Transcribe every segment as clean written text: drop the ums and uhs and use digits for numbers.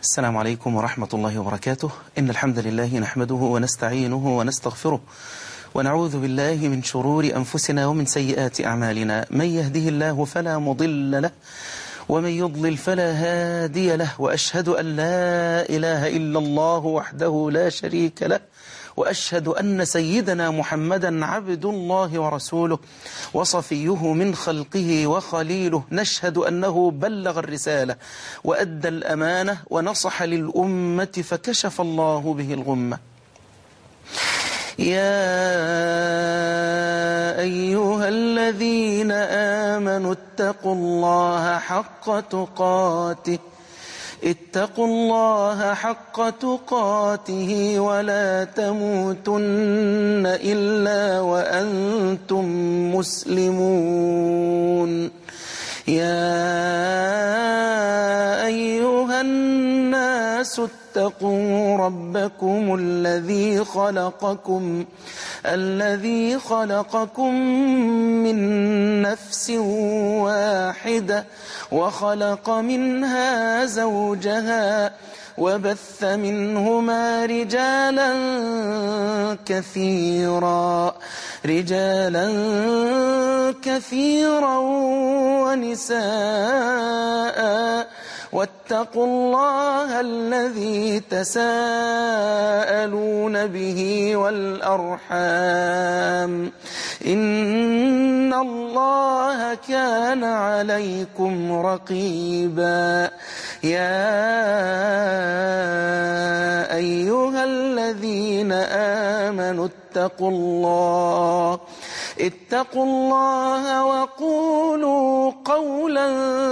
السلام عليكم ورحمة الله وبركاته. إن الحمد لله نحمده ونستعينه ونستغفره ونعوذ بالله من شرور أنفسنا ومن سيئات أعمالنا. من يهده الله فلا مضل له ومن يضلل فلا هادي له، وأشهد أن لا إله إلا الله وحده لا شريك له، وأشهد أن سيدنا محمدا عبد الله ورسوله وصفيه من خلقه وخليله. نشهد أنه بلغ الرسالة وأدى الأمانة ونصح للأمة فكشف الله به الغمة. يا أيها الذين آمنوا اتقوا الله حق تقاته ولا تموتن إلا وأنتم مسلمون. يا أيها الناس اتقوا ربكم الذي خلقكم من نفس واحدة وخلق منها زوجها وبث منهما رجالا كثيرا ونساء، واتقوا الله الذي تساءلون به والأرحام إن الله كان عليكم رقيبا. يا أيها الذين آمنوا اتقوا الله وقولوا قولا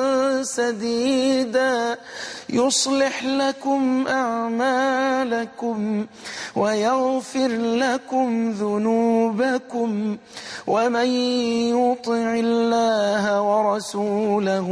سديدا يصلح لكم أعمالكم ويغفر لكم ذنوبكم، ومن يطع الله ورسوله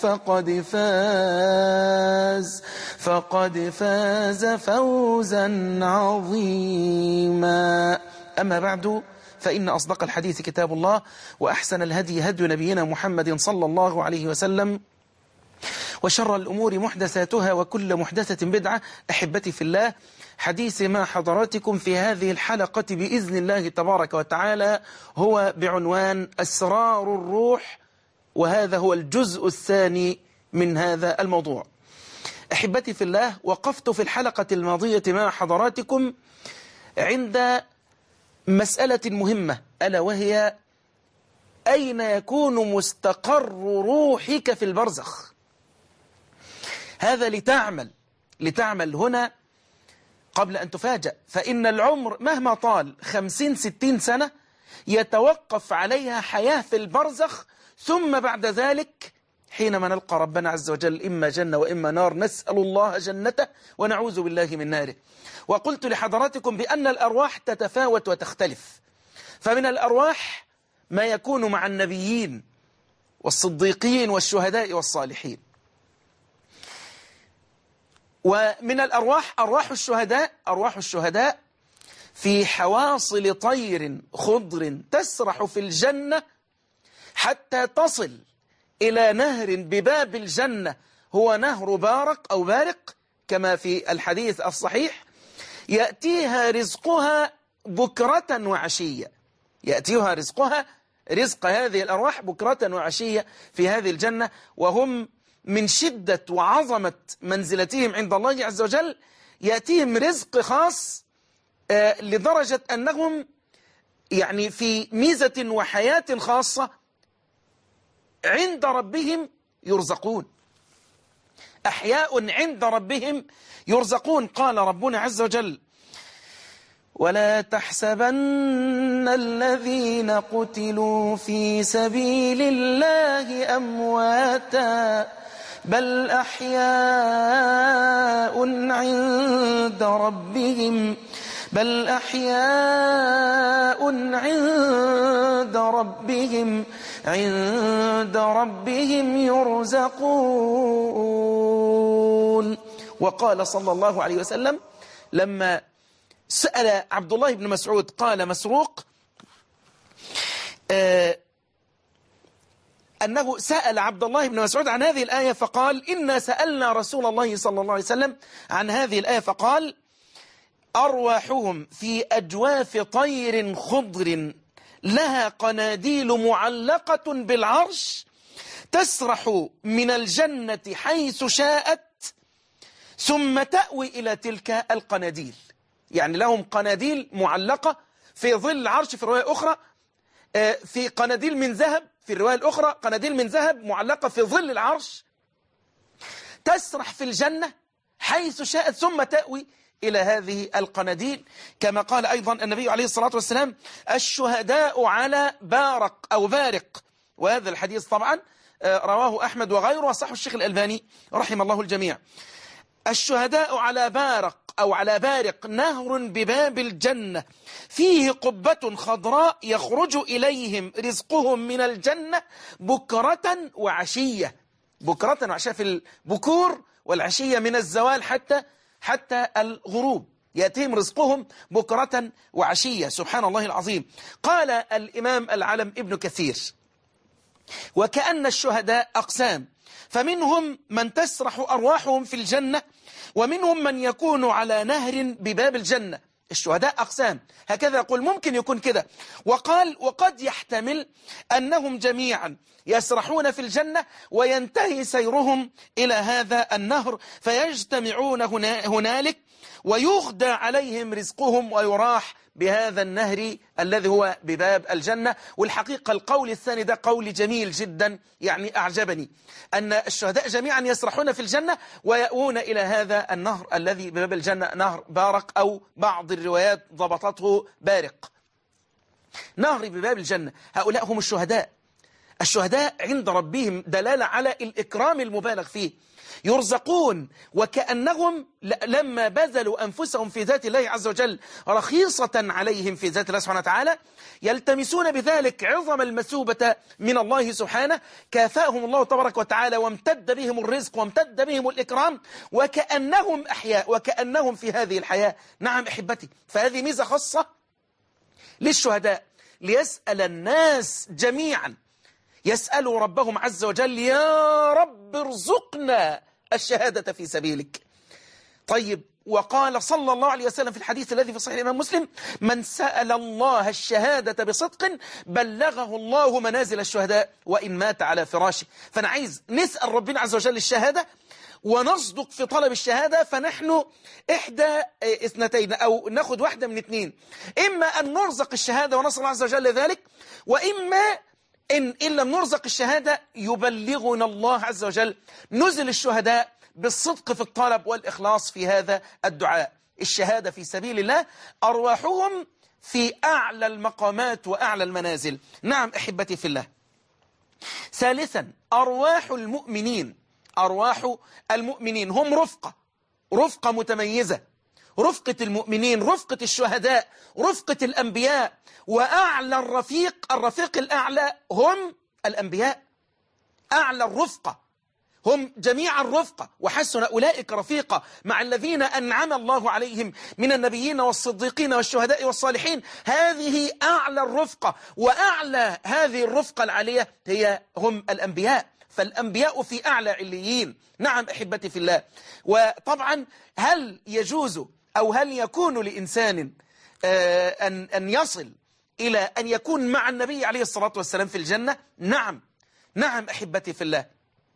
فقد فاز فوزا عظيما. أما بعد، فإن أصدق الحديث كتاب الله، وأحسن الهدي هدي نبينا محمد صلى الله عليه وسلم، وشر الأمور محدثاتها وكل محدثة بدعة. أحبتي في الله، حديثي مع حضراتكم في هذه الحلقة بإذن الله تبارك وتعالى هو بعنوان أسرار الروح، وهذا هو الجزء الثاني من هذا الموضوع. أحبتي في الله، وقفت في الحلقة الماضية مع حضراتكم عند مسألة مهمة، ألا وهي أين يكون مستقر روحك في البرزخ. هذا لتعمل هنا قبل أن تفاجأ، فإن العمر مهما طال 50-60 سنة يتوقف عليها حياة في البرزخ، ثم بعد ذلك حينما نلقى ربنا عز وجل إما جنة وإما نار، نسأل الله جنته ونعوذ بالله من ناره. وقلت لحضراتكم بأن الأرواح تتفاوت وتختلف، فمن الأرواح ما يكون مع النبيين والصديقين والشهداء والصالحين، ومن الأرواح أرواح الشهداء في حواصل طير خضر تسرح في الجنة حتى تصل إلى نهر بباب الجنة، هو نهر بارق كما في الحديث الصحيح، يأتيها رزقها بكرة وعشية. يأتيها رزق هذه الأرواح بكرة وعشية في هذه الجنة، وهم من شدة وعظمة منزلتهم عند الله عز وجل يأتيهم رزق خاص، لدرجة أنهم يعني في ميزة وحياة خاصة عند ربهم يرزقون، أحياء عند ربهم يرزقون. قال ربنا عز وجل: ولا تحسبن الذين قتلوا في سبيل الله أمواتا بل أحياء عند ربهم يرزقون. وقال صلى الله عليه وسلم لما سأل عبد الله بن مسعود، قال مسروق: أنه سأل عبد الله بن مسعود عن هذه الآية فقال: إنا سألنا رسول الله صلى الله عليه وسلم عن هذه الآية فقال: أرواحهم في أجواف طير خضر لها قناديل معلقة بالعرش تسرح من الجنة حيث شاءت ثم تأوي إلى تلك القناديل. يعني لهم قناديل معلقة في ظل العرش في رواية أخرى، في قناديل من ذهب في الرواية الأخرى، قناديل من ذهب معلقة في ظل العرش تسرح في الجنة حيث شاءت ثم تأوي إلى هذه القناديل. كما قال أيضا النبي عليه الصلاة والسلام: الشهداء على بارق أو بارق. وهذا الحديث طبعا رواه أحمد وغيره وصححه الشيخ الألباني رحم الله الجميع. الشهداء على بارق أو على بارق نهر بباب الجنة فيه قبة خضراء يخرج إليهم رزقهم من الجنة بكرة وعشية. بكرة وعشية في البكور، والعشية من الزوال حتى الغروب، يأتيهم رزقهم بكرة وعشية. سبحان الله العظيم. قال الإمام العلم ابن كثير: وكأن الشهداء أقسام، فمنهم من تسرح أرواحهم في الجنة ومنهم من يكون على نهر بباب الجنة. الشهداء أقسام، هكذا يقول، ممكن يكون كده. وقال: وقد يحتمل أنهم جميعا يسرحون في الجنة وينتهي سيرهم إلى هذا النهر فيجتمعون هنالك ويغدى عليهم رزقهم ويراح بهذا النهر الذي هو بباب الجنة. والحقيقة القول الثاني ده قول جميل جدا، يعني أعجبني، أن الشهداء جميعا يسرحون في الجنة ويأوون إلى هذا النهر الذي بباب الجنة، نهر بارق، أو بعض الروايات ضبطته بارق، نهر بباب الجنة. هؤلاء هم الشهداء. الشهداء عند ربهم دلالة على الإكرام المبالغ فيه، يرزقون وكأنهم لما بذلوا أنفسهم في ذات الله عز وجل رخيصة عليهم في ذات الله سبحانه وتعالى، يلتمسون بذلك عظم المثوبة من الله سبحانه، كافأهم الله تبارك وتعالى وامتد بهم الرزق وامتد بهم الإكرام، وكأنهم أحياء وكأنهم في هذه الحياة. نعم أحبتي، فهذه ميزة خاصة للشهداء، ليسأل الناس جميعا، يسألوا ربهم عز وجل: يا رب ارزقنا الشهادة في سبيلك. طيب، وقال صلى الله عليه وسلم في الحديث الذي في صحيح الإمام مسلم: من سأل الله الشهادة بصدق بلغه الله منازل الشهداء وإن مات على فراشه. فأنا عايز نسأل ربنا عز وجل الشهادة ونصدق في طلب الشهادة، فنحن إحدى اثنتين، أو ناخد واحدة من اثنين: إما أن نرزق الشهادة ونسأل الله عز وجل ذلك، وإما إن لم نرزق الشهادة يبلغنا الله عز وجل نزل الشهداء بالصدق في الطلب والإخلاص في هذا الدعاء. الشهادة في سبيل الله أرواحهم في أعلى المقامات وأعلى المنازل. نعم أحبتي في الله. ثالثا، أرواح المؤمنين. أرواح المؤمنين هم رفقة متميزة، رفقة المؤمنين، رفقة الشهداء، رفقة الأنبياء، وأعلى الرفيق الأعلى هم الأنبياء. أعلى الرفقة هم جميع الرفقة، وحسن أولئك رفيقا مع الذين أنعم الله عليهم من النبيين والصديقين والشهداء والصالحين. هذه أعلى الرفقة، وأعلى هذه الرفقة العالية هم الأنبياء، فالأنبياء في أعلى عليين. نعم أحبتي في الله. وطبعا هل يجوز أو هل يكون لإنسان أن يصل إلى أن يكون مع النبي عليه الصلاة والسلام في الجنة؟ نعم أحبتي في الله.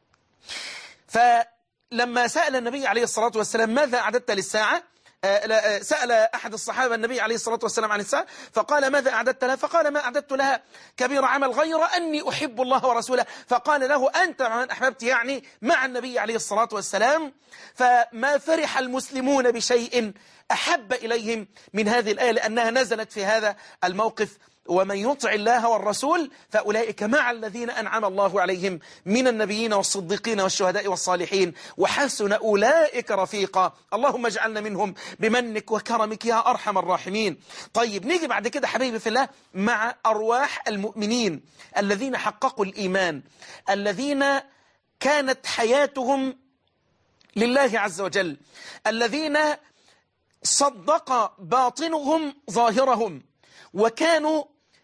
فلما سأل النبي عليه الصلاة والسلام: ماذا أعددت للساعة؟ سأل أحد الصحابة النبي عليه الصلاة والسلام عن الساعة فقال: ماذا أعددت لها؟ فقال: ما أعددت لها كبير عمل غير أني أحب الله ورسوله. فقال له: أنت من أحببت، يعني مع النبي عليه الصلاة والسلام. فما فرح المسلمون بشيء أحب إليهم من هذه الآية، لأنها نزلت في هذا الموقف: ومن يطع الله والرسول فأولئك مع الذين أنعم الله عليهم من النبيين والصديقين والشهداء والصالحين وحسن أولئك رفيقا. اللهم اجعلنا منهم بمنك وكرمك يا أرحم الراحمين. طيب، نيجي بعد كده حبيبي في الله مع أرواح المؤمنين الذين حققوا الإيمان، الذين كانت حياتهم لله عز وجل، الذين صدق باطنهم ظاهرهم، وكانوا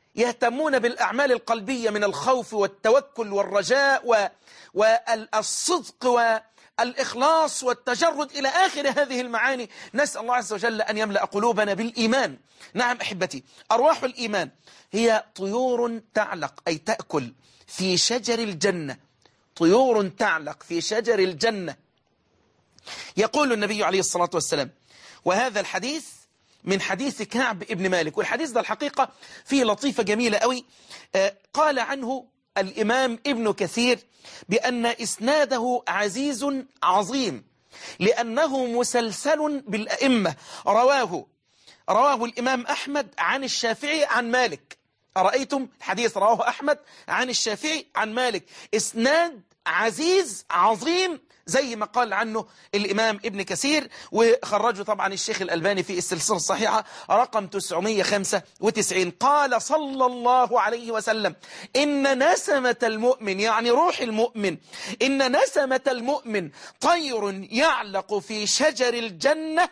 يهتمون بالأعمال القلبية من الخوف والتوكل والرجاء والصدق والإخلاص والتجرد إلى آخر هذه المعاني. نسأل الله عز وجل أن يملأ قلوبنا بالإيمان. نعم أحبتي، أرواح الإيمان هي طيور تعلق، أي تأكل في شجر الجنة، طيور تعلق في شجر الجنة. يقول النبي عليه الصلاة والسلام، وهذا الحديث من حديث كعب ابن مالك، والحديث ده الحقيقة فيه لطيفة جميلة قوي. قال عنه الإمام ابن كثير بأن إسناده عزيز عظيم لأنه مسلسل بالأئمة. رواه الإمام أحمد عن الشافعي عن مالك. أرأيتم الحديث رواه أحمد عن الشافعي عن مالك، إسناد عزيز عظيم زي ما قال عنه الإمام ابن كثير، وخرجه طبعا الشيخ الألباني في السلسلة الصحيحة رقم 995. قال صلى الله عليه وسلم: إن نسمة المؤمن، يعني روح المؤمن، إن نسمة المؤمن طير يعلق في شجر الجنة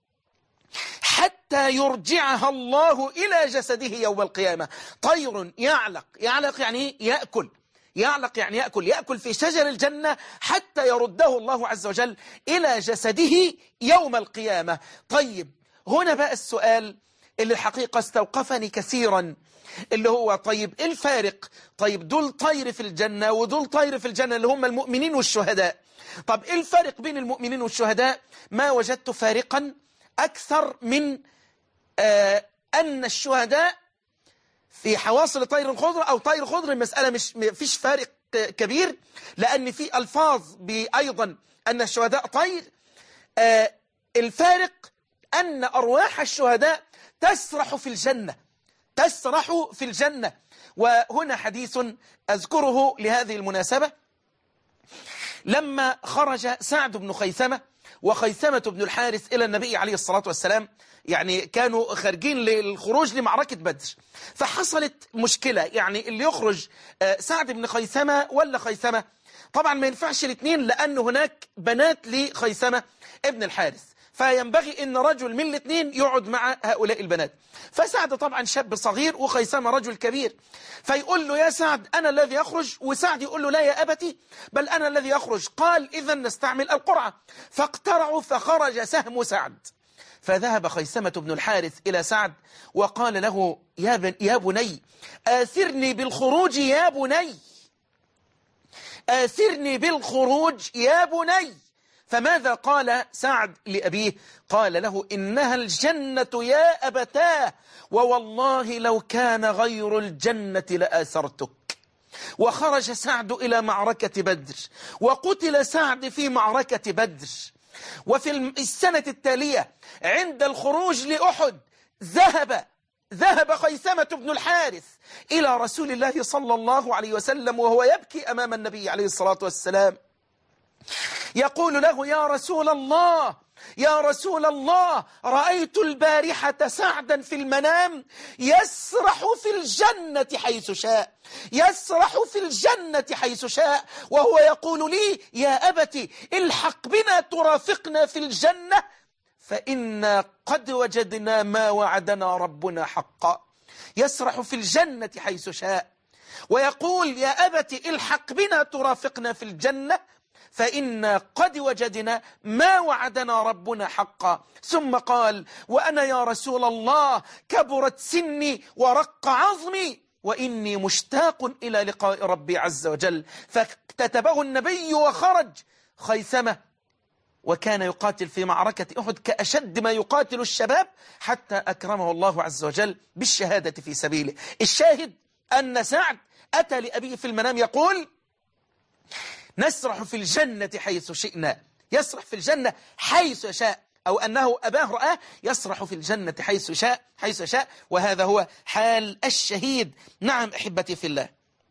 حتى يرجعها الله إلى جسده يوم القيامة. طير يعلق يعني يأكل، يعلق يعني يأكل في شجر الجنة حتى يرده الله عز وجل إلى جسده يوم القيامة. طيب هنا بقى السؤال اللي الحقيقة استوقفني كثيرا، اللي هو طيب إيه الفارق؟ طيب دول طير في الجنة ودول طير في الجنة اللي هم المؤمنين والشهداء. طب إيه الفارق بين المؤمنين والشهداء؟ ما وجدت فارقا أكثر من أن الشهداء في حواصل طير الخضر أو طير خضر. المسألة مش فيش فارق كبير، لأن في ألفاظ أيضا أن الشهداء طير. الفارق أن أرواح الشهداء تسرح في الجنة، تسرح في الجنة. وهنا حديث أذكره لهذه المناسبة. لما خرج سعد بن خيثمة وخيثمة بن الحارث إلى النبي عليه الصلاة والسلام، يعني كانوا خارجين للخروج لمعركة بدر، فحصلت مشكلة، يعني اللي يخرج سعد بن خيثمة ولا خيثمة؟ طبعا ما ينفعش الاثنين، لأن هناك بنات لخيثمة ابن الحارث، فينبغي ان رجل من الاثنين يقعد مع هؤلاء البنات. فسعد طبعا شاب صغير وخيثمة رجل كبير، فيقول له: يا سعد أنا الذي يخرج. وسعد يقول له: لا يا أبتي، بل أنا الذي يخرج. قال: إذا نستعمل القرعة. فاقترعوا فخرج سهم سعد. فذهب خيثمة بن الحارث إلى سعد وقال له: يا بني آثرني بالخروج يا بني، آثرني بالخروج يا بني. فماذا قال سعد لأبيه؟ قال له: إنها الجنة يا أبتاه، ووالله لو كان غير الجنة لآثرتك. وخرج سعد إلى معركة بدر، وقتل سعد في معركة بدر. وفي السنة التالية عند الخروج لأحد ذهب خيثمة بن الحارث إلى رسول الله صلى الله عليه وسلم وهو يبكي أمام النبي عليه الصلاة والسلام، يقول له: يا رسول الله، يا رسول الله، رأيت البارحة سعدا في المنام يسرح في الجنة حيث شاء، يسرح في الجنة حيث شاء، وهو يقول لي: يا أبتي الحق بنا ترافقنا في الجنة، فإنا قد وجدنا ما وعدنا ربنا حقا. يسرح في الجنة حيث شاء ويقول: يا أبتي الحق بنا ترافقنا في الجنة، فإنا قد وجدنا ما وعدنا ربنا حقا. ثم قال: وأنا يا رسول الله كبرت سني ورق عظمي وإني مشتاق إلى لقاء ربي عز وجل. فاكتتبه النبي وخرج خيثمة، وكان يقاتل في معركة أحد كأشد ما يقاتل الشباب، حتى أكرمه الله عز وجل بالشهادة في سبيله. الشاهد أن سعد أتى لأبيه في المنام يقول: نسرح في الجنة حيث شئنا، يسرح في الجنة حيث يشاء، أو أنه أباه رآه يسرح في الجنة حيث شاء، وهذا هو حال الشهيد. نعم أحبتي في الله.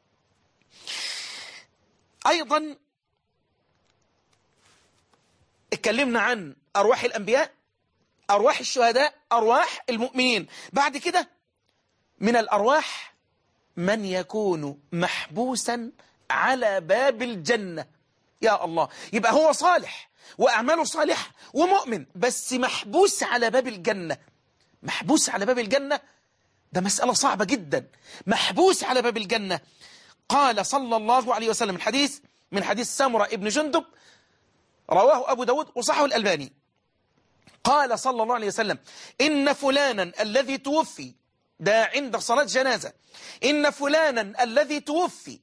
أيضا اتكلمنا عن أرواح الأنبياء، أرواح الشهداء، أرواح المؤمنين. بعد كده من الأرواح من يكون محبوسا على باب الجنة. يا الله، يبقى هو صالح وأعماله صالحة ومؤمن، بس محبوس على باب الجنة. محبوس على باب الجنة ده مسألة صعبة جدا، محبوس على باب الجنة. قال صلى الله عليه وسلم، الحديث من حديث سمرة ابن جندب رواه أبو داود وصححه الألباني، قال صلى الله عليه وسلم: إن فلانا الذي توفي، ده عند صلاة جنازة، إن فلانا الذي توفي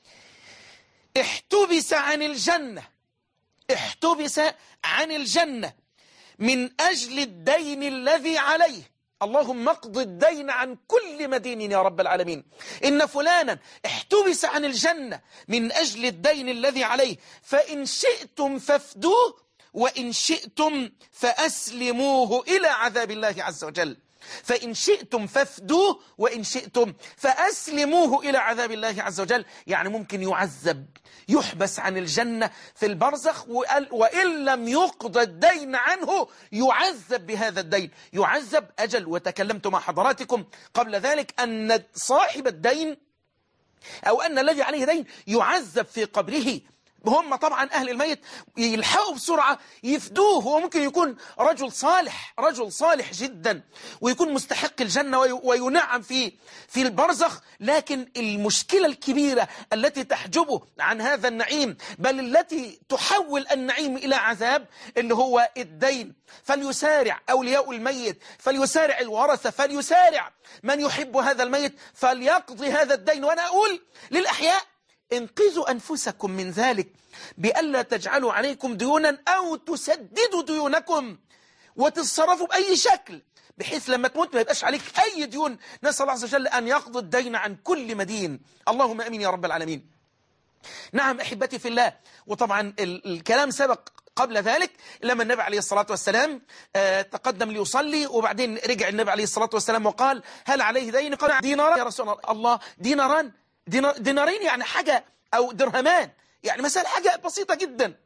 احتبس عن الجنة، احتبس عن الجنة من أجل الدين الذي عليه. اللهم اقض الدين عن كل مدين يا رب العالمين. إن فلانا احتبس عن الجنة من أجل الدين الذي عليه، فإن شئتم فافدوه وإن شئتم فأسلموه إلى عذاب الله عز وجل. فإن شئتم فافدوه وإن شئتم فأسلموه إلى عذاب الله عز وجل. يعني ممكن يعذب، يحبس عن الجنة في البرزخ، وإن لم يقضى الدين عنه يعذب بهذا الدين، يعذب أجل. وتكلمت مع حضراتكم قبل ذلك أن صاحب الدين أو أن الذي عليه دين يعذب في قبره. هم طبعا أهل الميت يلحقوا بسرعة يفدوه. هو ممكن يكون رجل صالح، رجل صالح جدا، ويكون مستحق الجنة وينعم في البرزخ، لكن المشكلة الكبيرة التي تحجبه عن هذا النعيم، بل التي تحول النعيم إلى عذاب، اللي هو الدين. فليسارع أولياء الميت، فليسارع الورثة، فليسارع من يحب هذا الميت فليقضي هذا الدين. وأنا أقول للأحياء: انقذوا أنفسكم من ذلك بألا تجعلوا عليكم ديونا أو تسددوا ديونكم وتتصرفوا بأي شكل بحيث لما تموت ما يبقاش عليك أي ديون. نسأل الله عز وجل أن يقضي الدين عن كل مدين، اللهم أمين يا رب العالمين. نعم أحبتي في الله، وطبعا الكلام سبق قبل ذلك لما النبي عليه الصلاة والسلام تقدم ليصلي، وبعدين رجع النبي عليه الصلاة والسلام وقال: هل عليه دين؟ قال: ديناران يا رسول الله. ديناران، دينارين يعني حاجة، أو درهمان يعني مثلا حاجة بسيطة جدا.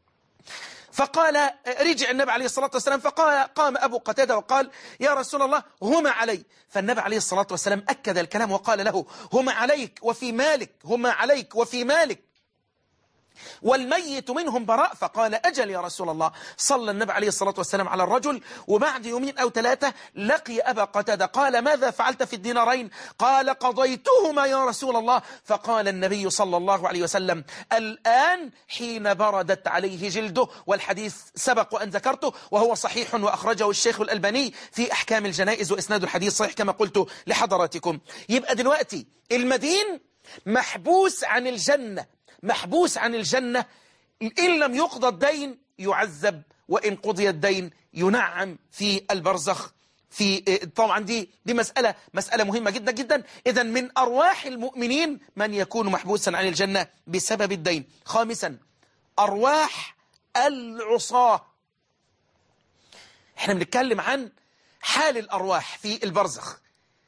فقال، رجع النبي عليه الصلاة والسلام فقال، قام أبو قتادة وقال: يا رسول الله هما علي. فالنبي عليه الصلاة والسلام أكد الكلام وقال له: هما عليك وفي مالك، هما عليك وفي مالك، والميت منهم براء. فقال: أجل يا رسول الله. صلى النبي عليه الصلاة والسلام على الرجل، وبعد يومين أو 3 لقي أبا قتادة. قال: ماذا فعلت في الدينارين؟ قال: قضيتهما يا رسول الله. فقال النبي صلى الله عليه وسلم: الآن حين بردت عليه جلده. والحديث سبق وأن ذكرته وهو صحيح، وأخرجه الشيخ الألباني في أحكام الجنائز، وإسناد الحديث صحيح كما قلت لحضراتكم. يبقى دلوقتي المدين محبوس عن الجنة، محبوس عن الجنة. إن لم يقضى الدين يعذب، وإن قضي الدين ينعم في البرزخ. طبعا دي مسألة مهمة جدا جدا. إذن من أرواح المؤمنين من يكون محبوسا عن الجنة بسبب الدين. خامسا، أرواح العصاة. احنا بنتكلم عن حال الأرواح في البرزخ.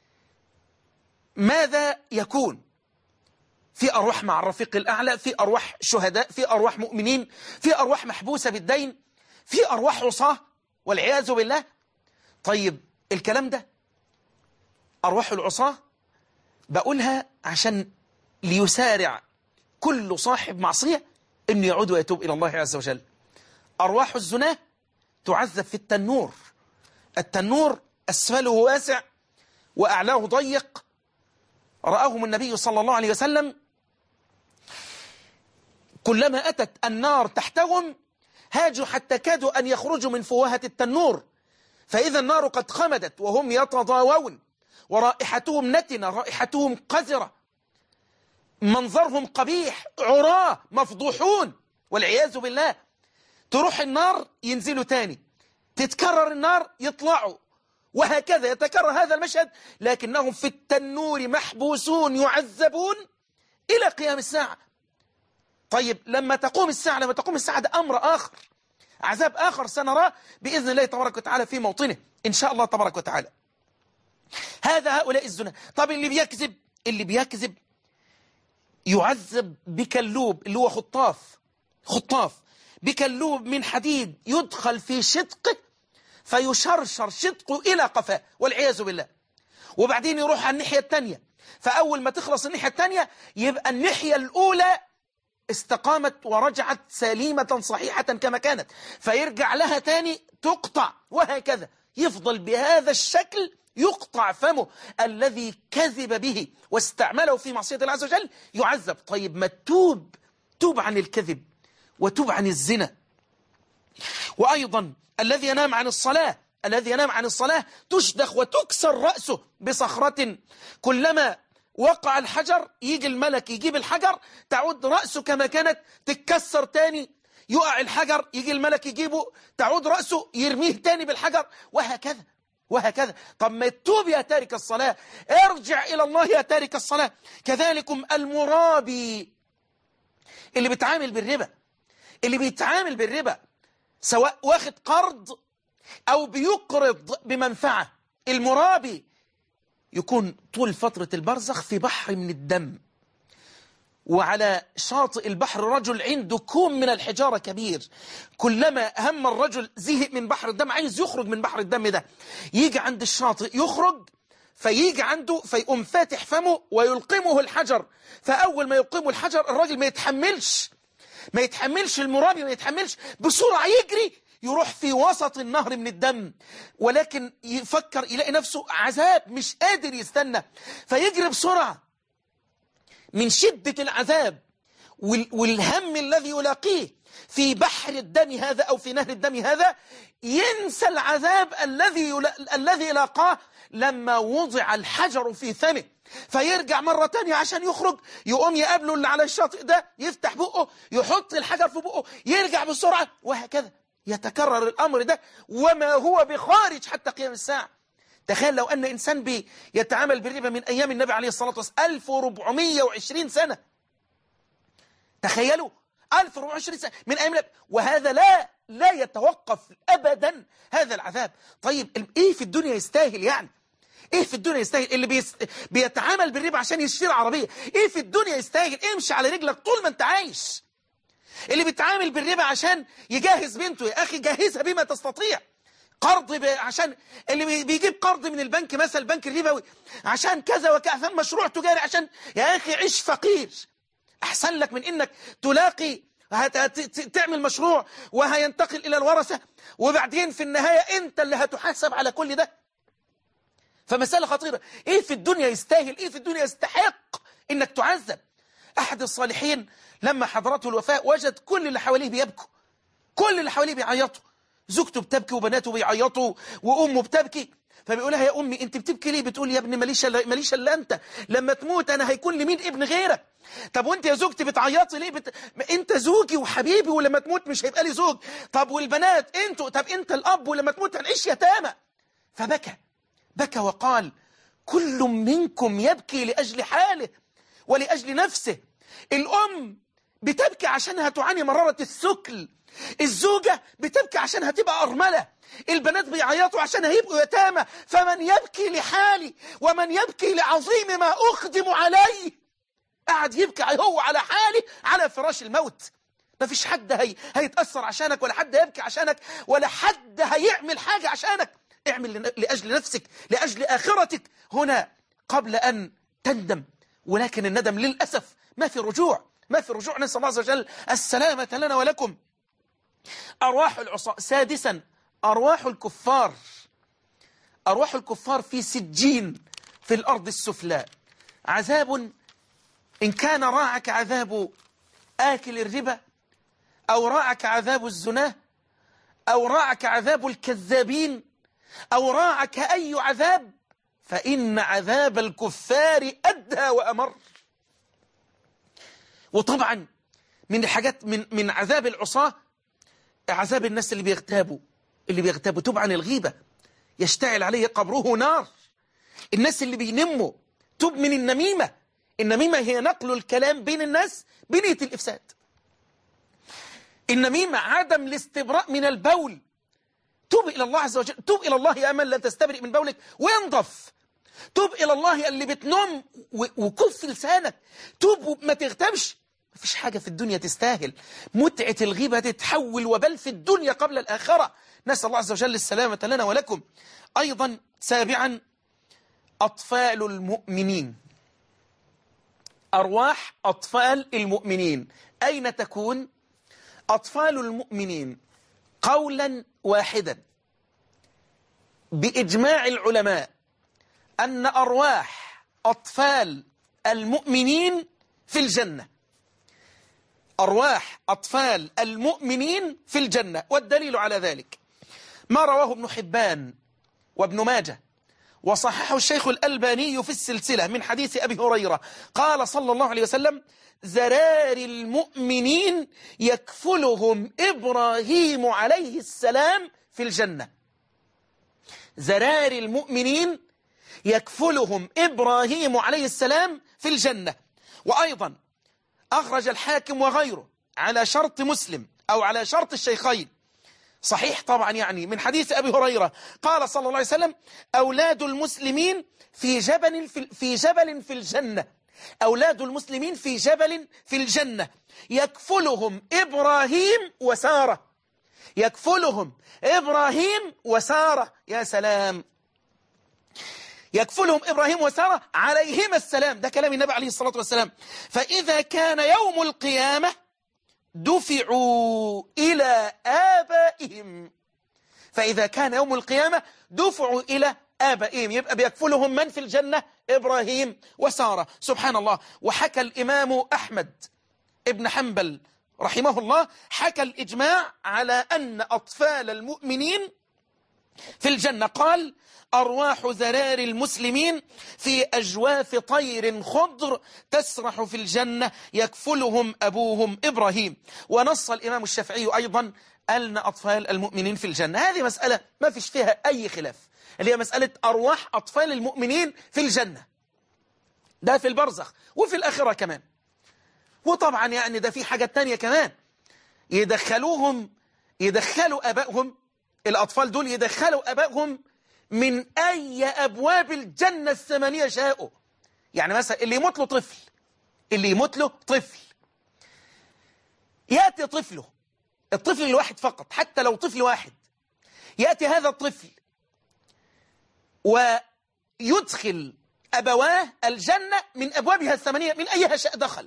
ماذا يكون؟ في أرواح مع الرفيق الأعلى، في أرواح شهداء، في أرواح مؤمنين، في أرواح محبوسة بالدين، في أرواح عصاة والعياذ بالله. طيب الكلام ده أرواح العصاة بقولها عشان ليسارع كل صاحب معصية أن يعود ويتوب إلى الله عز وجل. أرواح الزناة تعذب في التنور. التنور أسفله واسع وأعلاه ضيق. رآهم النبي صلى الله عليه وسلم كلما أتت النار تحتهم هاجوا حتى كادوا أن يخرجوا من فوهة التنور، فإذا النار قد خمدت وهم يتضاوون، ورائحتهم نتنة، رائحتهم قذرة، منظرهم قبيح، عراة مفضوحون والعياذ بالله. تروح النار ينزلوا تاني، تتكرر النار يطلعوا، وهكذا يتكرر هذا المشهد، لكنهم في التنور محبوسون يعذبون إلى قيام الساعة. طيب لما تقوم الساعة ده أمر آخر، عذاب آخر سنراه بإذن الله تبارك وتعالى في موطنه إن شاء الله تبارك وتعالى. هذا هؤلاء الزنا. طب اللي بيكذب يعذب بكلوب، اللي هو خطاف بكلوب من حديد يدخل في شدقه فيشرشر شدقه إلى قفاه والعياذ بالله، وبعدين يروح على الناحية التانية، فأول ما تخلص الناحية التانية يبقى الناحية الأولى استقامت ورجعت سليمة صحيحة كما كانت، فيرجع لها تاني تقطع، وهكذا يفضل بهذا الشكل يقطع فمه، الذي كذب به واستعمله في معصية الله عز وجل يعذب. طيب ما توب عن الكذب وتوب عن الزنا. وأيضا الذي ينام عن الصلاة تشدخ وتكسر رأسه بصخرة، كلما وقع الحجر يجي الملك يجيب الحجر تعود رأسه كما كانت تتكسر تاني، يقع الحجر يجي الملك يجيبه تعود رأسه يرميه تاني بالحجر، وهكذا. طب ما تتوب يا تارك الصلاة، ارجع إلى الله يا تارك الصلاة. كذلكم المرابي اللي بيتعامل بالربا سواء واخد قرض أو بيقرض بمنفعة، المرابي يكون طول فترة البرزخ في بحر من الدم، وعلى شاطئ البحر رجل عنده كوم من الحجارة كبير، كلما هم الرجل زهق من بحر الدم عايز يخرج من بحر الدم ده، يجي عند الشاطئ يخرج، فيجي عنده فيقوم فاتح فمه ويلقمه الحجر، فأول ما يلقمه الحجر الراجل ما يتحملش المرابي، ما يتحملش، بسرعة يجري يروح في وسط النهر من الدم، ولكن يفكر يلاقي نفسه عذاب مش قادر يستنى، فيجري بسرعة من شدة العذاب والهم الذي يلاقيه في بحر الدم هذا أو في نهر الدم هذا، ينسى العذاب الذي لاقاه لما وضع الحجر في فمه، فيرجع مرة تانية عشان يخرج، يقوم يقابله اللي على الشاطئ ده يفتح بقه يحط الحجر في بقه يرجع بسرعة، وهكذا يتكرر الأمر ده وما هو بخارج حتى قيام الساعة. تخيل لو أن إنسان يتعامل بالربا من أيام النبي عليه الصلاة والسلام 1420 سنة، تخيلوا 1420 سنة من أيام النبي، وهذا لا يتوقف أبدا هذا العذاب. طيب إيه في الدنيا يستاهل يعني؟ إيه في الدنيا يستاهل اللي بيتعامل بالربا عشان يشتري عربية؟ إيه في الدنيا يستاهل؟ امشي على رجلك طول ما أنت عايش. اللي بيتعامل بالربا عشان يجهز بنته، يا أخي جهزها بما تستطيع. قرض عشان اللي بيجيب قرض من البنك مثلا البنك الربوي عشان كذا وكذا، مشروع تجاري عشان، يا أخي عيش فقير أحسن لك من إنك تلاقي تعمل مشروع وهينتقل إلى الورثة، وبعدين في النهاية أنت اللي هتحاسب على كل ده. فمسألة خطيرة. إيه في الدنيا يستاهل؟ إيه في الدنيا يستحق إنك تعذب؟ أحد الصالحين لما حضرته الوفاة وجد كل اللي حواليه بيبكوا، كل اللي حواليه بيعيطوا، زوجته بتبكي وبناته بيعيطوا وأمه بتبكي، فبيقولها يا أمي أنت بتبكي ليه؟ بتقول يا ابني ماليش إلا أنت، لما تموت أنا هيكون لمين ابن غيرك؟ طب وأنت يا زوجتي بتعيطي ليه؟ أنت زوجي وحبيبي ولما تموت مش هيبقى لي زوج. طب والبنات أنتوا، طب أنت الأب ولما تموت هنعيش يتامى. فبكى وقال كل منكم يبكي لأجل حاله ولأجل نفسه. الأم بتبكي عشانها تعاني مرارة الثكل، الزوجة بتبكي عشان هتبقى أرملة، البنات بيعيطوا عشان هيبقوا يتامى. فمن يبكي لحالي ومن يبكي لعظيم ما أقدم عليه. قاعد يبكي هو على حالي على فراش الموت. ما فيش حد هيتأثر عشانك، ولا حد يبكي عشانك، ولا حد هيعمل حاجة عشانك. اعمل لأجل نفسك، لأجل آخرتك هنا قبل أن تندم. ولكن الندم للأسف ما في رجوع، نسأل الله عز وجل السلامة لنا ولكم. أرواح العصاة. سادسا أرواح الكفار في سجين في الأرض السفلى. عذاب إن كان راعك عذاب آكل الربا، أو راعك عذاب الزنا، أو راعك عذاب الكذابين، أو راعك أي عذاب، فإن عذاب الكفار أدهى وأمر. وطبعا من الحاجات من عذاب العصاة عذاب الناس اللي بيغتابوا. توب عن الغيبة يشتعل عليه قبره نار. الناس اللي بينموا، توب من النميمة هي نقل الكلام بين الناس بنية الإفساد. النميمة عدم الاستبراء من البول. توب إلى الله عز وجل، توب إلى الله يا من لا تستبرئ من بولك وينضف. توب إلى الله اللي بتنم وكف لسانك، توب ما تغتابش. مفيش حاجة في الدنيا تستاهل متعة الغيبة، تتحول وبل في الدنيا قبل الآخرة. نسأل الله عز وجل السلامة لنا ولكم. أيضا سابعا أطفال المؤمنين. أرواح أطفال المؤمنين أين تكون؟ أطفال المؤمنين قولا واحدا بإجماع العلماء أن أرواح أطفال المؤمنين في الجنة. أرواح أطفال المؤمنين في الجنة، والدليل على ذلك ما رواه ابن حبان وابن ماجه وصححه الشيخ الألباني في السلسلة من حديث أبي هريرة قال صلى الله عليه وسلم: ذراري المؤمنين يكفلهم إبراهيم عليه السلام في الجنة. ذراري المؤمنين يكفلهم إبراهيم عليه السلام في الجنة. وأيضا أخرج الحاكم وغيره على شرط مسلم أو على شرط الشيخين، صحيح طبعا يعني، من حديث أبي هريرة قال صلى الله عليه وسلم: أولاد المسلمين في جبل في الجنة. أولاد المسلمين في جبل في الجنة يكفلهم إبراهيم وسارة. يكفلهم إبراهيم وسارة. يا سلام، يكفلهم إبراهيم وسارة عليهما السلام. ده كلام النبي عليه الصلاة والسلام. فإذا كان يوم القيامة دفعوا إلى آبائهم. فإذا كان يوم القيامة دفعوا إلى آبائهم، يبقى بيكفلهم من في الجنة؟ إبراهيم وسارة. سبحان الله. وحكى الإمام أحمد ابن حنبل رحمه الله، حكى الإجماع على أن أطفال المؤمنين في الجنة، قال: أرواح ذراري المسلمين في أجواف طير خضر تسرح في الجنة يكفلهم أبوهم إبراهيم. ونص الإمام الشافعي أيضا أن أطفال المؤمنين في الجنة. هذه مسألة ما فيش فيها أي خلاف، اللي هي مسألة أرواح أطفال المؤمنين في الجنة. ده في البرزخ وفي الآخرة كمان. وطبعا يعني ده في حاجة تانية كمان، يدخلوا أبائهم، الأطفال دول يدخلوا أبائهم من أي أبواب الجنة الثمانية شاءوا. يعني مثلا اللي يموت له طفل، يأتي طفله، الطفل الواحد فقط، حتى لو طفل واحد، يأتي هذا الطفل ويدخل أبواه الجنة من أبوابها الثمانية، من أيها شاء دخل.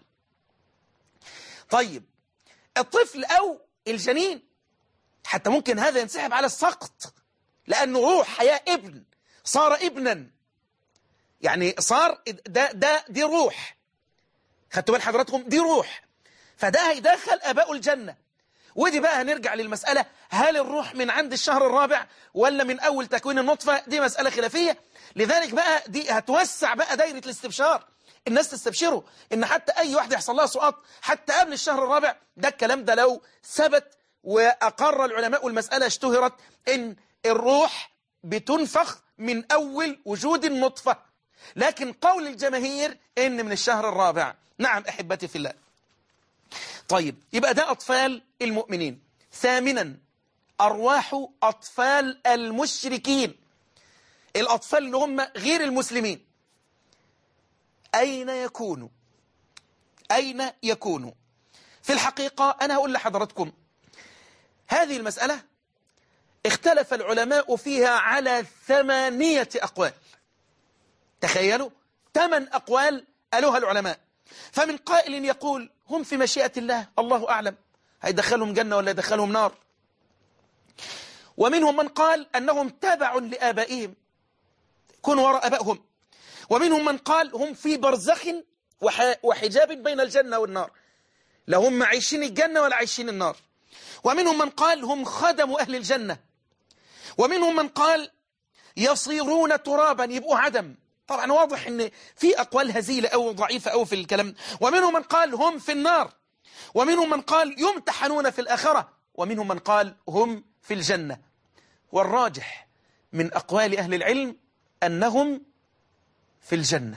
طيب الطفل أو الجنين حتى ممكن هذا ينسحب على السقط، لأنه روح حياة ابن، صار ابنا، يعني صار دي روح، خدتوا بال حضراتكم؟ دي روح، فده هيدخل أباء الجنة. ودي بقى هنرجع للمسألة، هل الروح من عند الشهر الرابع ولا من أول تكوين النطفة؟ دي مسألة خلافية. لذلك بقى دي هتوسع بقى دايرة الاستبشار، الناس تستبشروا إن حتى أي واحد يحصل لها سقط حتى قبل الشهر الرابع. ده الكلام ده لو ثبت وأقر العلماء والمسألة اشتهرت إن الروح بتنفخ من أول وجود النطفة، لكن قول الجماهير إن من الشهر الرابع. نعم أحبتي في الله. طيب يبقى ده أطفال المؤمنين. ثامنا، أرواح أطفال المشركين، الأطفال اللي هم غير المسلمين. أين يكونوا؟ في الحقيقة أنا هقول لحضراتكم هذه المسألة اختلف العلماء فيها على 8 أقوال. تخيلوا 8 أقوال قالوها العلماء. فمن قائل يقول هم في مشيئة الله، الله أعلم هيدخلهم جنة ولا يدخلهم نار. ومنهم من قال أنهم تبع لآبائهم، كونوا وراء آبائهم. ومنهم من قال هم في برزخ وحجاب بين الجنة والنار، لا هم عايشين الجنة ولا عايشين النار. ومنهم من قال هم خدموا أهل الجنة. ومنهم من قال يصيرون ترابا، يبقوا عدم. طبعا واضح ان في أقوال هزيلة أو ضعيفة أو في الكلام. ومنهم من قال هم في النار. ومنهم من قال يمتحنون في الآخرة. ومنهم من قال هم في الجنة. والراجح من أقوال أهل العلم أنهم في الجنة.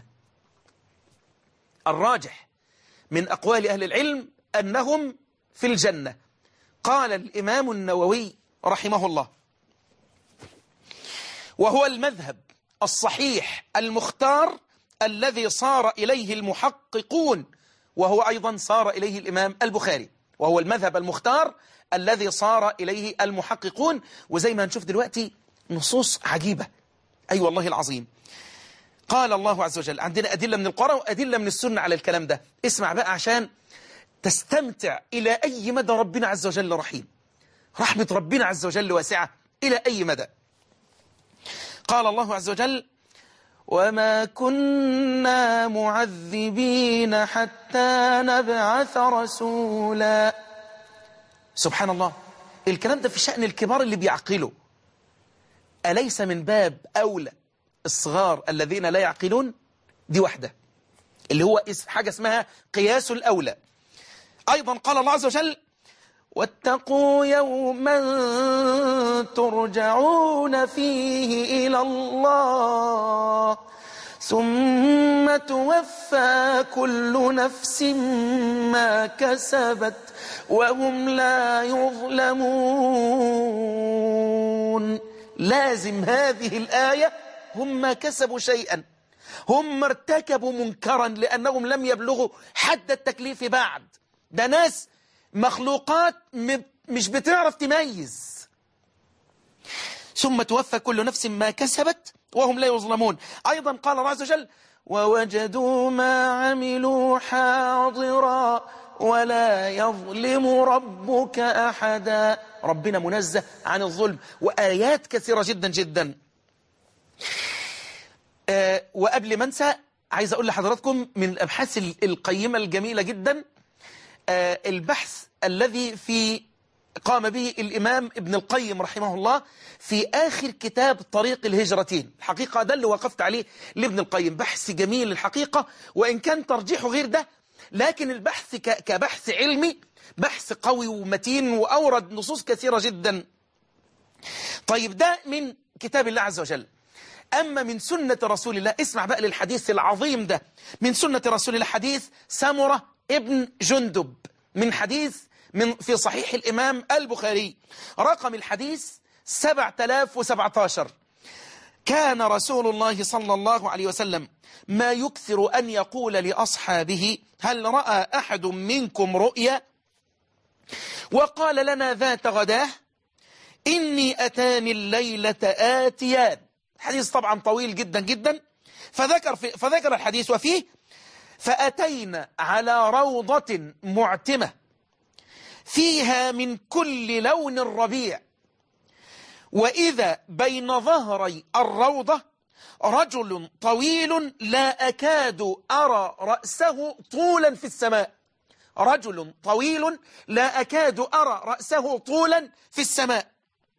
الراجح من أقوال أهل العلم أنهم في الجنة. قال الإمام النووي رحمه الله: وهو المذهب الصحيح المختار الذي صار إليه المحققون، وهو أيضا صار إليه الإمام البخاري، وهو المذهب المختار الذي صار إليه المحققون. وزي ما نشوف دلوقتي نصوص عجيبة، أي والله العظيم. قال الله عز وجل، عندنا أدلة من القرآن وأدلة من السنة على الكلام ده. اسمع بقى عشان تستمتع إلى أي مدى ربنا عز وجل رحيم، رحمة ربنا عز وجل واسعة إلى أي مدى. قال الله عز وجل: وما كنا معذبين حتى نبعث رسولا. سبحان الله، الكلام ده في شأن الكبار اللي بيعقلوا. أليس من باب أولى الصغار الذين لا يعقلون؟ دي واحدة اللي هو حاجة اسمها قياس الأولى. أيضا قال الله عز وجل: واتقوا يوما ترجعون فيه إلى الله ثم توفى كل نفس ما كسبت وهم لا يظلمون. لازم هذه الآية هم ما كسبوا شيئا، هم ارتكبوا منكرا لأنهم لم يبلغوا حد التكليف بعد. ده ناس مخلوقات مش بتعرف تميز. ثم توفى كل نفس ما كسبت وهم لا يظلمون. أيضا قال الله عز وجل: ووجدوا ما عملوا حاضرا ولا يظلم ربك أحدا. ربنا منزه عن الظلم، وآيات كثيرة جدا جدا. وقبل ما انسى عايز أقول لحضراتكم من الأبحاث القيمة الجميلة جدا البحث الذي قام به الإمام ابن القيم رحمه الله في آخر كتاب طريق الهجرتين. الحقيقة ده اللي وقفت عليه لابن القيم، بحث جميل الحقيقة، وإن كان ترجيحه غير ده، لكن البحث كبحث علمي بحث قوي ومتين، وأورد نصوص كثيرة جدا. طيب ده من كتاب الله عز وجل. أما من سنة رسول الله، اسمع بقى للحديث العظيم ده من سنة رسول الله، حديث سمرة ابن جندب، في صحيح الإمام البخاري، رقم الحديث 7017. كان رسول الله صلى الله عليه وسلم ما يكثر أن يقول لأصحابه: هل رأى أحد منكم رؤيا؟ وقال لنا ذات غداه: إني أتاني الليلة آتيان. حديث طبعا طويل جدا جدا، فذكر الحديث وفيه: فأتينا على روضة معتمة فيها من كل لون الربيع، وإذا بين ظهري الروضة رجل طويل لا أكاد أرى رأسه طولا في السماء. رجل طويل لا أكاد أرى رأسه طولا في السماء.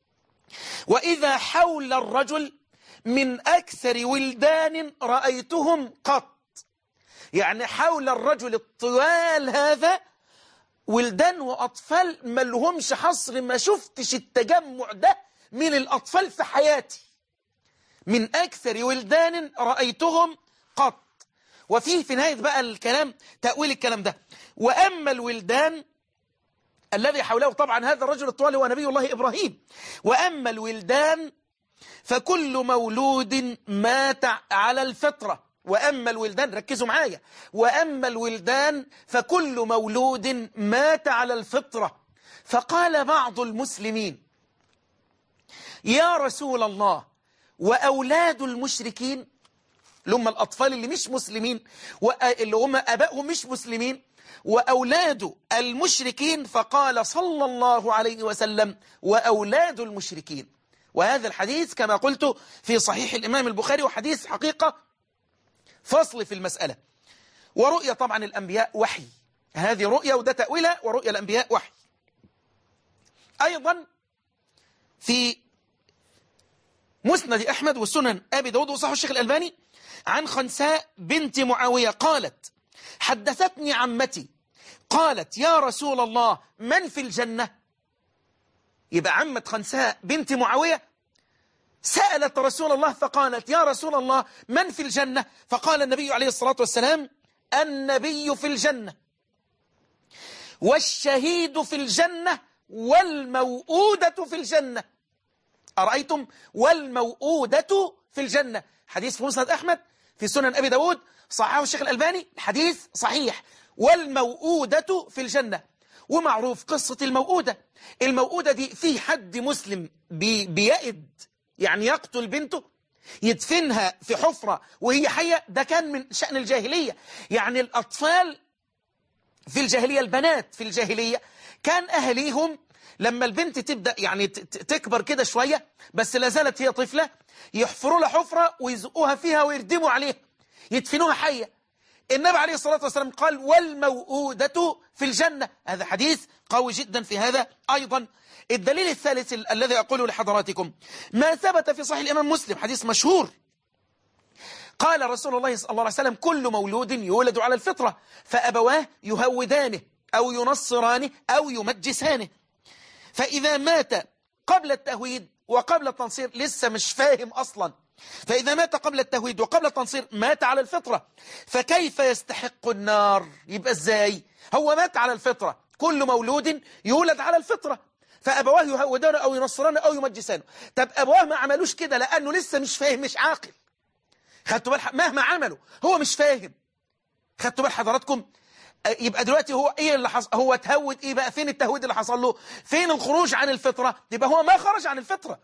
وإذا حول الرجل من أكثر ولدان رأيتهم قط. يعني حول الرجل الطوال هذا ولدان وأطفال ما لهمش حصر، ما شفتش التجمع ده من الأطفال في حياتي. من أكثر ولدان رأيتهم قط. وفيه في نهاية بقى الكلام تأويل الكلام ده: وأما الولدان الذي حوله، طبعا هذا الرجل الطوال هو نبي الله إبراهيم. وأما الولدان فكل مولود مات على الفطرة. وأما الولدان، ركزوا معايا، وأما الولدان فكل مولود مات على الفطرة. فقال بعض المسلمين: يا رسول الله، وأولاد المشركين، اللي هم الأطفال اللي مش مسلمين، اللي هم أبائهم مش مسلمين، وأولاد المشركين؟ فقال صلى الله عليه وسلم: وأولاد المشركين. وهذا الحديث كما قلت في صحيح الإمام البخاري، وحديث حقيقة فصل في المسألة. ورؤية طبعا الأنبياء وحي، هذه رؤية وده تأويلها، ورؤية الأنبياء وحي. أيضا في مسند أحمد والسنن أبي داود وصحيح الشيخ الألباني عن خنساء بنت معاوية قالت: حدثتني عمتي قالت: يا رسول الله، من في الجنة؟ يبقى عمة خنساء بنت معاوية سألت رسول الله فقالت: يا رسول الله، من في الجنة؟ فقال النبي عليه الصلاة والسلام: النبي في الجنة، والشهيد في الجنة، والموؤودة في الجنة. أرأيتم؟ والموؤودة في الجنة. حديث في مسند أحمد، في سنن أبي داود، صححه الشيخ الألباني، الحديث صحيح. والموؤودة في الجنة. ومعروف قصة الموؤودة. الموؤودة دي في حد مسلم بيئد، يعني يقتل بنته، يدفنها في حفرة وهي حية. ده كان من شأن الجاهلية. يعني الأطفال في الجاهلية، البنات في الجاهلية، كان أهليهم لما البنت تبدأ يعني تكبر كده شوية بس لا زالت هي طفلة، يحفروا لها حفرة ويزقوها فيها ويردموا عليها يدفنوها حية. النبي عليه الصلاة والسلام قال والموءودة في الجنة. هذا حديث قوي جدا في هذا أيضا. الدليل الثالث الذي أقوله لحضراتكم ما ثبت في صحيح الإمام مسلم، حديث مشهور. قال رسول الله صلى الله عليه وسلم كل مولود يولد على الفطرة فأبواه يهودانه أو ينصرانه أو يمجسانه، فإذا مات قبل التهويد وقبل التنصير لسه مش فاهم أصلا، فإذا مات قبل التهويد وقبل التنصير مات على الفطرة، فكيف يستحق النار؟ يبقى ازاي؟ هو مات على الفطرة، كل مولود يولد على الفطرة فأبواه يهودانه أو ينصرانه أو يمجسانه. طب أبواه ما عملوش كده لأنه لسه مش فاهم، مش عاقل. خدتوا بال مهما عملوا هو مش فاهم. خدتوا بال حضراتكم؟ يبقى دلوقتي هو ايه اللي حصل؟ هو تهود ايه بقى؟ فين التهويد اللي حصل له؟ فين الخروج عن الفطرة؟ يبقى هو ما خرج عن الفطرة.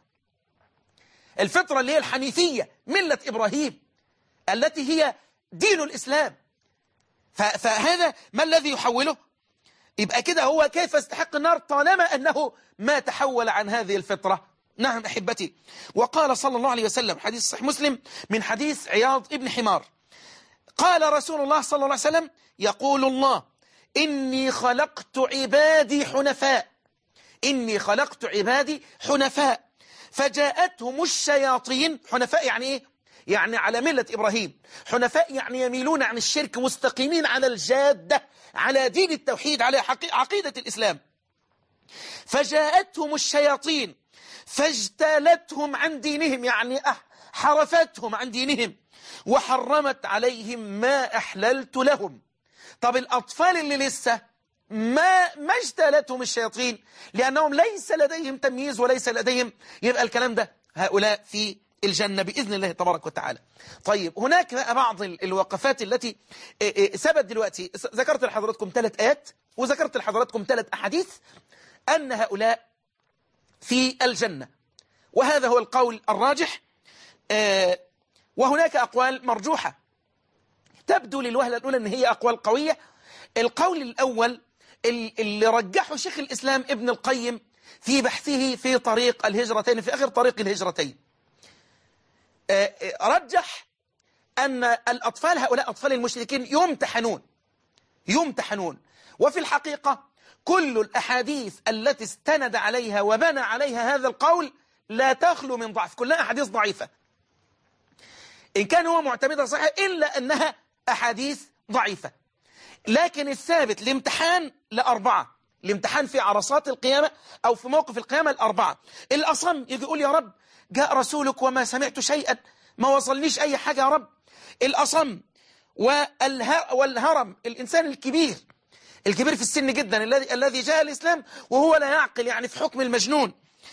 الفطرة اللي هي الحنيفية، ملة إبراهيم التي هي دين الإسلام. فهذا ما الذي يحوله؟ يبقى كده هو كيف يستحق النار طالما أنه ما تحول عن هذه الفطرة؟ نعم أحبتي. وقال صلى الله عليه وسلم حديث صحيح مسلم من حديث عياض ابن حمار، قال رسول الله صلى الله عليه وسلم يقول الله إني خلقت عبادي حنفاء، إني خلقت عبادي حنفاء فجاءتهم الشياطين. حنفاء يعني إيه؟ يعني على ملة إبراهيم. حنفاء يعني يميلون عن الشرك، مستقيمين على الجادة، على دين التوحيد، على عقيدة الإسلام. فجاءتهم الشياطين فاجتالتهم عن دينهم، يعني حرفتهم عن دينهم، وحرمت عليهم ما أحللت لهم. طب الأطفال اللي لسه ما اجتالتهم الشياطين لأنهم ليس لديهم تمييز وليس لديهم، يبقى الكلام ده هؤلاء في الجنة بإذن الله تبارك وتعالى. طيب هناك بقى بعض الوقفات التي ثبت دلوقتي. ذكرت لحضراتكم 3 آيات وذكرت لحضراتكم 3 أحاديث أن هؤلاء في الجنة، وهذا هو القول الراجح. وهناك أقوال مرجوحة تبدو للوهلة الأولى أن هي أقوال قوية. القول الأول اللي رجحه شيخ الإسلام ابن القيم في بحثه في طريق الهجرتين، في آخر طريق الهجرتين، رجح أن الأطفال هؤلاء أطفال المشركين يمتحنون. وفي الحقيقة كل الأحاديث التي استند عليها وبنى عليها هذا القول لا تخلو من ضعف، كلها أحاديث ضعيفة إن كان هو معتمدها صحيح، إلا أنها أحاديث ضعيفة. لكن الثابت الامتحان ل4، الامتحان في عرصات القيامة أو في موقف القيامة ل4. الأصم يجي يقول يا رب جاء رسولك وما سمعت شيئا، ما وصلنيش أي حاجة يا رب. الأصم والهرم، الإنسان الكبير في السن جدا الذي جاء الإسلام وهو لا يعقل، يعني في حكم المجنون.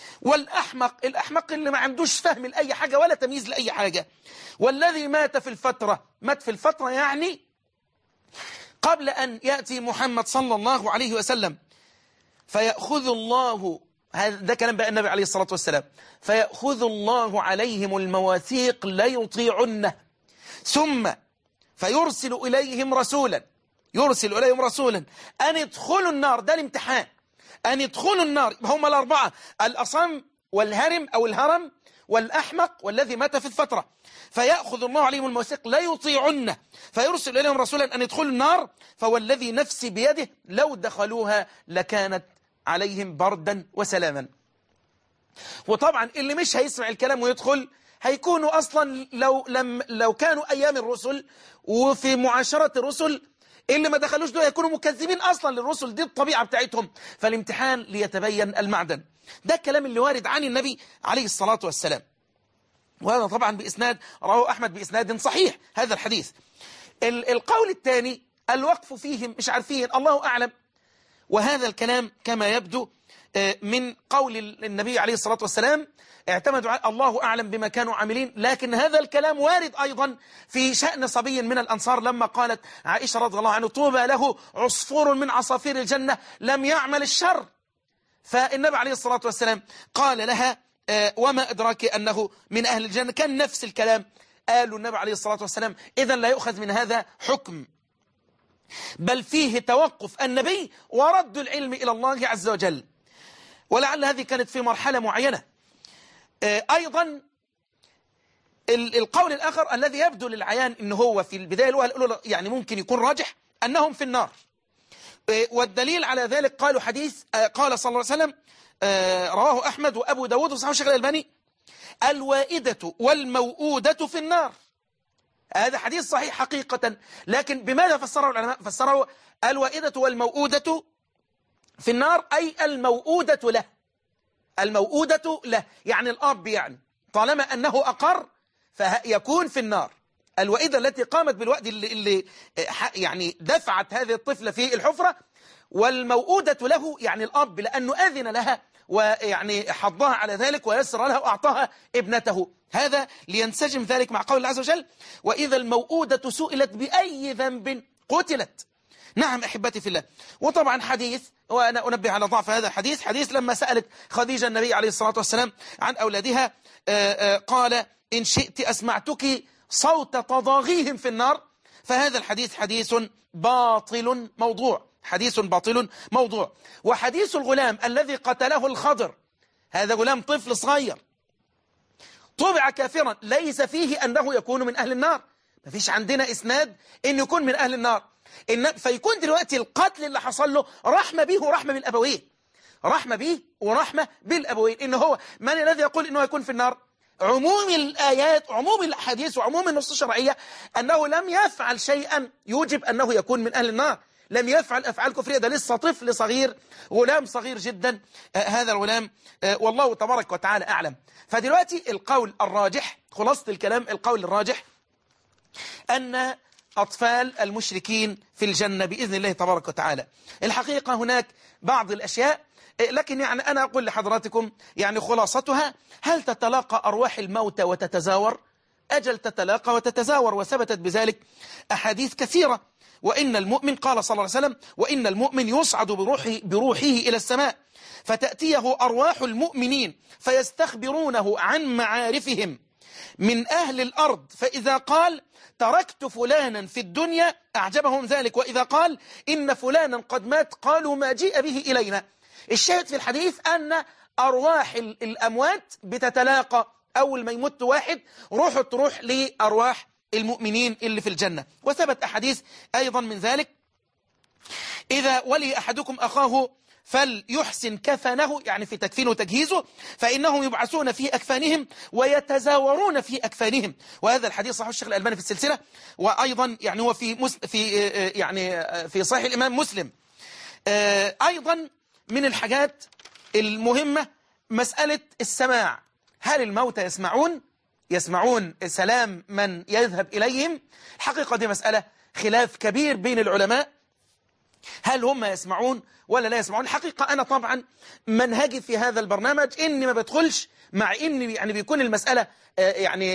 والأحمق اللي ما عندوش فهم لأي حاجة ولا تمييز لأي حاجة. والذي مات في الفترة يعني قبل أن يأتي محمد صلى الله عليه وسلم، فيأخذ الله، ده كلام بقى النبي عليه الصلاة والسلام، فيأخذ الله عليهم المواثيق ليطيعنه، ثم فيرسل إليهم رسولا أن يدخلوا النار. ده الامتحان، أن يدخلوا النار. هم 4: الأصم والهرم أو الهرم والأحمق والذي مات في الفترة. فيأخذ الله عليهم المواثيق لا يطيعنه، فيرسل إليهم رسولا أن يدخلوا النار، فوالذي نفسي بيده لو دخلوها لكانت عليهم بردا وسلاما. وطبعا اللي مش هيسمع الكلام ويدخل هيكونوا أصلا لو كانوا أيام الرسل وفي معاشرة الرسل، اللي ما دخلوش دول يكونوا مكذبين أصلا للرسل، دي الطبيعة بتاعتهم. فالامتحان ليتبين المعدن. ده الكلام اللي وارد عن النبي عليه الصلاة والسلام، وهذا طبعا بإسناد رواه أحمد بإسناد صحيح هذا الحديث. القول الثاني الوقف فيهم مش عارفين، الله أعلم. وهذا الكلام كما يبدو من قول النبي عليه الصلاة والسلام اعتمدوا على الله أعلم بما كانوا عاملين. لكن هذا الكلام وارد أيضا في شأن صبي من الأنصار لما قالت عائشة رضي الله عنه طوبى له عصفور من عصافير الجنة لم يعمل الشر. فالنبي عليه الصلاة والسلام قال لها وما أدراك أنه من أهل الجنة. كان نفس الكلام قالوا النبي عليه الصلاة والسلام إذن لا يؤخذ من هذا حكم، بل فيه توقف النبي ورد العلم إلى الله عز وجل. ولعل هذه كانت في مرحلة معينة. أيضا القول الآخر الذي يبدو للعيان أنه هو في البداية الأولى يعني ممكن يكون راجح أنهم في النار. والدليل على ذلك قالوا حديث قال صلى الله عليه وسلم رواه أحمد وأبو داود وصححه الشيخ الألباني: الوائدة والموؤودة في النار. هذا حديث صحيح حقيقة، لكن بماذا فسره العلماء؟ فسروا الوائدة والموؤودة في النار أي الموؤودة له، الموؤودة له يعني الأب، يعني طالما أنه أقر فيكون في النار. الوائدة التي قامت بالوأد اللي يعني دفعت هذه الطفلة في الحفرة، والموؤودة له يعني الأب لأنه أذن لها ويعني حضها على ذلك ويسر لها وأعطاها ابنته. هذا لينسجم ذلك مع قول الله عز وجل: وإذا الموؤودة سئلت بأي ذنب قتلت. نعم أحبتي في الله. وطبعا حديث، وأنا أنبه على ضعف هذا الحديث، حديث لما سألت خديجة النبي عليه الصلاة والسلام عن أولادها قال: إن شئت أسمعتك صوت تضاغيهم في النار. فهذا الحديث حديث باطل موضوع، حديث باطل موضوع. وحديث الغلام الذي قتله الخضر، هذا غلام طفل صغير طبع كافرا، ليس فيه أنه يكون من أهل النار. ما فيش عندنا إسناد أن يكون من أهل النار. فيكون دلوقتي القتل اللي حصل له رحمة به ورحمة بالأبوين، رحمة به ورحمة بالأبوين. إنه هو من الذي يقول إنه يكون في النار؟ عموم الآيات، عموم الأحاديث، وعموم النصوص الشرعية أنه لم يفعل شيئا يوجب أنه يكون من أهل النار، لم يفعل أفعال كفرية، ده لسه طفل صغير، غلام صغير جدا هذا الغلام، والله تبارك وتعالى أعلم. فدلوقتي القول الراجح، خلاصة الكلام، القول الراجح أن أطفال المشركين في الجنة بإذن الله تبارك وتعالى. الحقيقة هناك بعض الأشياء، لكن يعني أنا أقول لحضراتكم يعني خلاصتها: هل تتلاقى أرواح الموتى وتتزاور؟ أجل تتلاقى وتتزاور، وثبتت بذلك أحاديث كثيرة. وإن المؤمن، قال صلى الله عليه وسلم: وإن المؤمن يصعد بروحه إلى السماء فتأتيه أرواح المؤمنين فيستخبرونه عن معارفهم من أهل الأرض، فإذا قال تركت فلانا في الدنيا أعجبهم ذلك، وإذا قال إن فلانا قد مات قالوا ما جيء به إلينا. الشاهد في الحديث أن أرواح الأموات بتتلاقى، أول ما يموت واحد روحه تروح لأرواح المؤمنين اللي في الجنة. وثبت أحاديث أيضا من ذلك: إذا ولي أحدكم أخاه فليحسن كفنه، يعني في تكفينه وتجهيزه، فإنهم يبعثون في أكفانهم ويتزاورون في أكفانهم. وهذا الحديث صحيح الشيخ الألباني في السلسلة، وأيضا يعني هو في صحيح الإمام مسلم. أيضا من الحاجات المهمة مسألة السماع. هل الموتى يسمعون سلام من يذهب إليهم؟ الحقيقة دي مسألة خلاف كبير بين العلماء، هل هم يسمعون ولا لا يسمعون؟ الحقيقة أنا طبعا منهجي في هذا البرنامج إني ما بدخلش، مع إني يعني بيكون المسألة يعني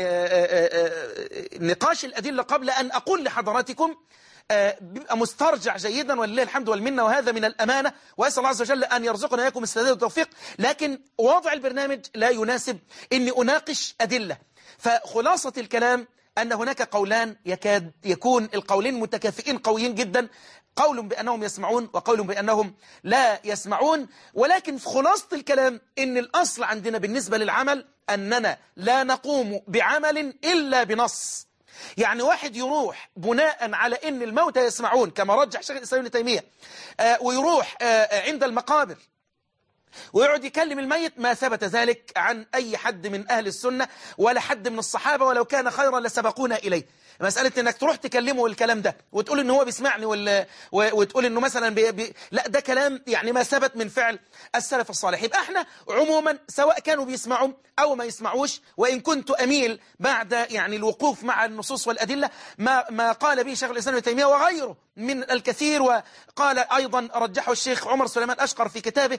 نقاش الأدلة قبل أن أقول لحضراتكم بيبقى مسترجع جيدا ولله الحمد والمنة، وهذا من الأمانة، وأسأل الله عز وجل أن يرزقنا إياكم السداد والتوفيق. لكن وضع البرنامج لا يناسب إني أناقش أدلة. فخلاصة الكلام أن هناك قولان يكاد يكون القولين متكافئين قويين جدا، قول بأنهم يسمعون وقول بأنهم لا يسمعون. ولكن في خلاصة الكلام إن الأصل عندنا بالنسبة للعمل أننا لا نقوم بعمل إلا بنص. يعني واحد يروح بناء على إن الموتى يسمعون كما رجح شيخ الإسلام ابن تيمية، ويروح عند المقابر ويقعد يكلم الميت، ما ثبت ذلك عن أي حد من أهل السنة ولا حد من الصحابة، ولو كان خيرا لسبقونا إليه. مسألة إنك تروح تكلمه الكلام ده وتقول إنه هو بيسمعني وتقول إنه مثلا لا، ده كلام يعني ما ثبت من فعل السلف الصالح. يبقى احنا عموما سواء كانوا بيسمعوا أو ما يسمعوش، وإن كنت أميل بعد يعني الوقوف مع النصوص والأدلة ما قال به شيخ الإسلام ابن تيمية وغيره من الكثير، وقال أيضا رجحه الشيخ عمر سليمان أشقر في كتابه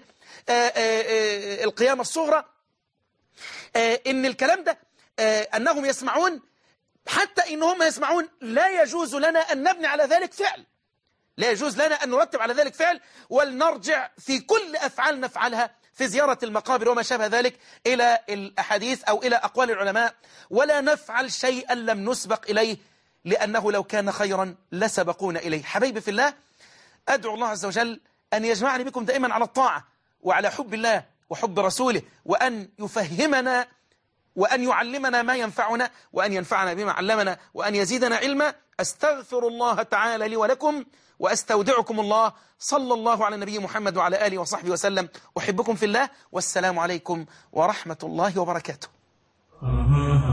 القيامة الصغرى، إن الكلام ده أنهم يسمعون، حتى إنهم يسمعون لا يجوز لنا أن نبني على ذلك فعل، لا يجوز لنا أن نرتب على ذلك فعل، ولنرجع في كل أفعال نفعلها في زيارة المقابر وما شابه ذلك إلى الأحاديث أو إلى أقوال العلماء، ولا نفعل شيئا لم نسبق إليه، لأنه لو كان خيرا لسبقونا إليه. حبيبي في الله، أدعو الله عز وجل أن يجمعني بكم دائما على الطاعة وعلى حب الله وحب رسوله، وأن يفهمنا وأن يعلمنا ما ينفعنا، وأن ينفعنا بما علمنا، وأن يزيدنا علما. أستغفر الله تعالى لي ولكم، وأستودعكم الله. صلى الله على النبي محمد وعلى آله وصحبه وسلم. أحبكم في الله، والسلام عليكم ورحمة الله وبركاته.